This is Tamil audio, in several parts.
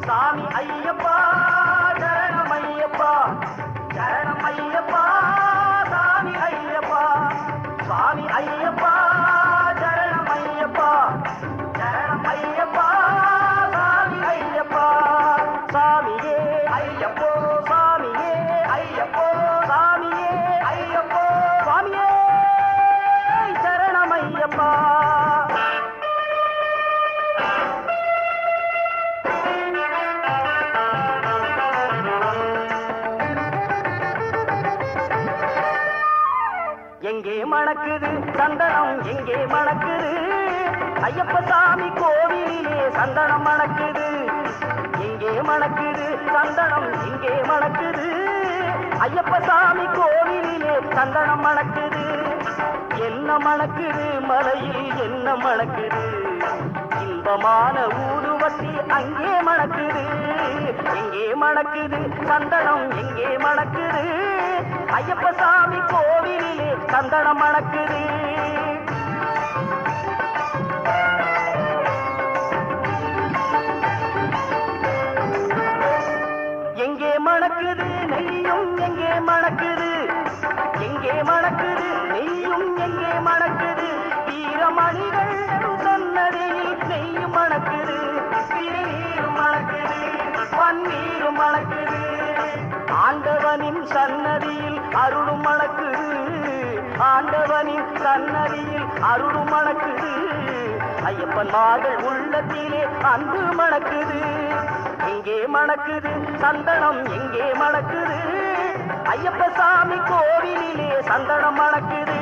சாமி ஐயப்பா சரணம் ஐயப்பா சரணம் ஐயப்பா சாமி ஐயப்பா சுவாமி ஐயப்பா சரணம் ஐயப்பா சரணம் ஐயப்பா சாமி ஐயப்பா சாமியே ஐயப்போ சாமியே ஐயப்போ சாமியே ஐயப்போ சுவாமியே சரணம் ஐயப்பா எங்கே மணக்குது சந்தனம் எங்கே மணக்குது ஐயப்ப சாமி கோவிலிலே சந்தனம் மணக்குது எங்கே மணக்குது சந்தனம் எங்கே மணக்குது ஐயப்ப சாமி கோவிலிலே சந்தனம் மணக்குது என்ன மணக்குது மலையில் என்ன மணக்குது இன்பமான ஊதுவத்தி அங்கே மணக்குது எங்கே மணக்குது சந்தனம் எங்கே மணக்குது ஐயப்ப சாமி கோவிலிலே சந்தனம் மணக்குது எங்கே மணக்குது நெய்யும் எங்கே மணக்குது எங்கே மணக்குது நெய்யும் எங்கே மணக்குது வீரமணிகள் சன்னதியில் நெய்யும் மணக்குது திருநீரும் மணக்குது பன்னீரும் மணக்குது ஆண்டவனின் சன்னதியில் அருளும் மணக்குது ஆண்டவனின் சன்னதியில் அருளும் மணக்குது ஐயப்பன் மாதல் உள்ளத்திலே அன்பு மணக்குது எங்கே மணக்குது சந்தனம் எங்கே மணக்குது ஐயப்ப சாமி கோவிலிலே சந்தனம் மணக்குது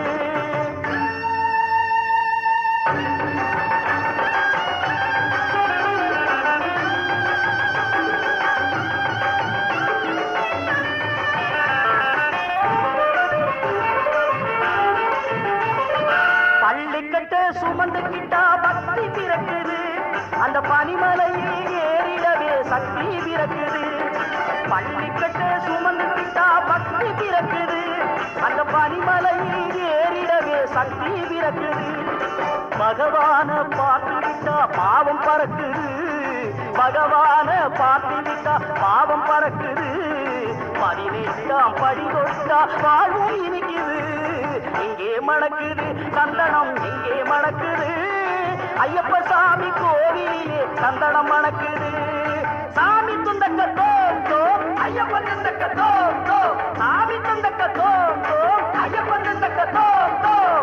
பள்ளிக்கட்ட சுமந்துக்கிட்டா பக்தி பிறக்குது அந்த பனிமலையில் ஏறிடவே சக்தி பிறக்குது பள்ளிக்கட்ட சுமந்துக்கிட்டா பக்தி பிறக்குது அந்த பனிமலையில் ஏறிடவே சக்தி பிறக்குது பகவான பார்த்துவிட்டா பாவம் பறக்குது பகவான பார்த்துவிட்டா பாவம் பறக்குது 18ஆம் படி தொட்டா வாழ்வும் இனிக்குது இங்கே மணக்குது சந்தனம் இங்கே மணக்குது ஐயப்ப சாமி கோவிலிலே சந்தனம் மணக்குது சாமி துந்தக்க தோம் தோம் ஐயப்பன் துந்தக்க தோம் தோம் சாமி துந்தக்க தோம் தோம் ஐயப்பன் துந்தக்க தோம் தோம்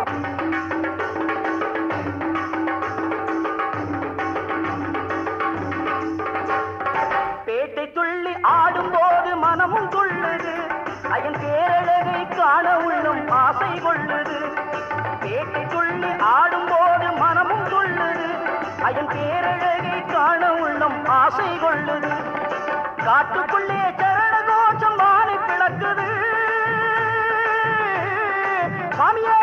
பேட்டை துள்ளி ஆடும்போது மனமும் துள்ளுது ஐயன் பேரழகை காண உள்ளும் ஆசை கொள்ளுது பேட்டை துள்ளி ஆடும்போது மனமும் துள்ளுது ஐயன் பேரழகை காண உள்ளும் ஆசை கொள்ளுது காட்டுக்குள்ளே சரண கோஷம் வானை பிளக்குது சாமியே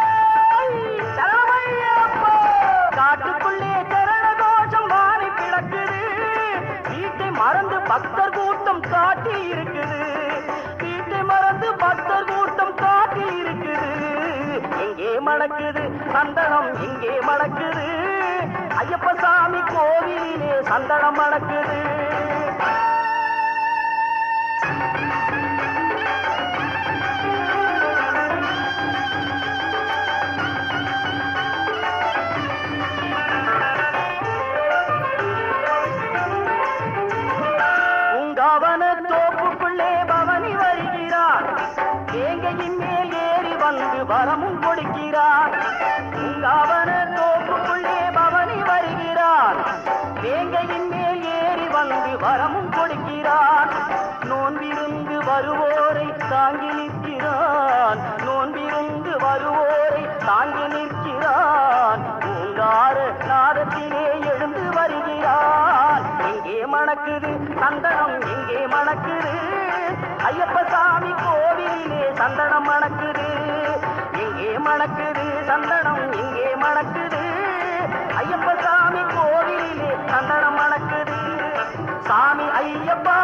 சரணமையப்பா காட்டுக்குள்ளே சரண கோஷம் வானை பிளக்குது வீட்டை மறந்து பக்தர் கூட்டம் காட்டி இருக்குது வீட்டை மறந்து பக்தர் கூட்டம் காட்டி இருக்குது எங்கே மணக்குது சந்தனம் எங்கே மணக்குது ஐயப்ப சாமி கோவிலிலே சந்தனம் மணக்குது உங்காவன தோப்புக்குள்ளே பவனி வருகிறார் வேங்கையின் மேல் ஏறி வந்து வரமும் கொடுக்கிறார் உங்காவன தோப்புக்குள்ளே பவனி வருகிறார் வேங்கையின் மேல் ஏறி வந்து வரமும் கொடுக்கிறார் நோன்பிருந்து வருவோரை தாங்கி நிற்கிறான் நோன்பிருந்து வருவோரை தாங்கி நிற்கிறான் பூங்கார நாதத்திலே எழுந்து வருகிறான் எங்கே மணக்குது சந்தனம் எங்கே மணக்குது ஐயப்ப சாமி கோவிலிலே சந்தனம் மணக்குது எங்கே மணக்குது சந்தனம் எங்கே மணக்குது ஐயப்ப சாமி கோவிலிலே சந்தனம் மணக்குது சாமி ஐயப்பா